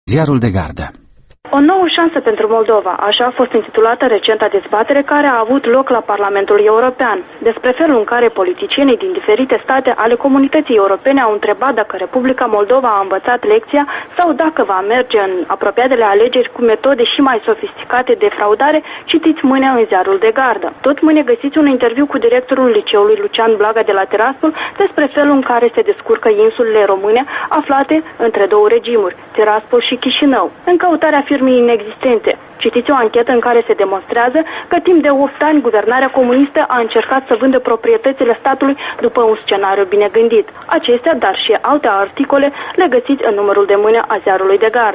Ziarul de gardă. O nouă șansă pentru Moldova, așa a fost intitulată recenta dezbatere care a avut loc la Parlamentul European, despre felul în care politicienii din diferite state ale comunității europene au întrebat dacă Republica Moldova a învățat lecția sau dacă va merge în apropiatele alegeri cu metode și mai sofisticate de fraudare. Citiți mâine în Ziarul de gardă. Tot mâine găsiți un interviu cu directorul liceului Lucian Blaga de la Tiraspol despre felul în care se descurcă insulele române aflate între două regimuri, Tiraspol și Chișinău, în căutarea firmei inexistente. Citiți o anchetă în care se demonstrează că timp de 8 ani guvernarea comunistă a încercat să vândă proprietățile statului după un scenariu bine gândit. Acestea, dar și alte articole le găsiți în numărul de mâine a Ziarului de gardă.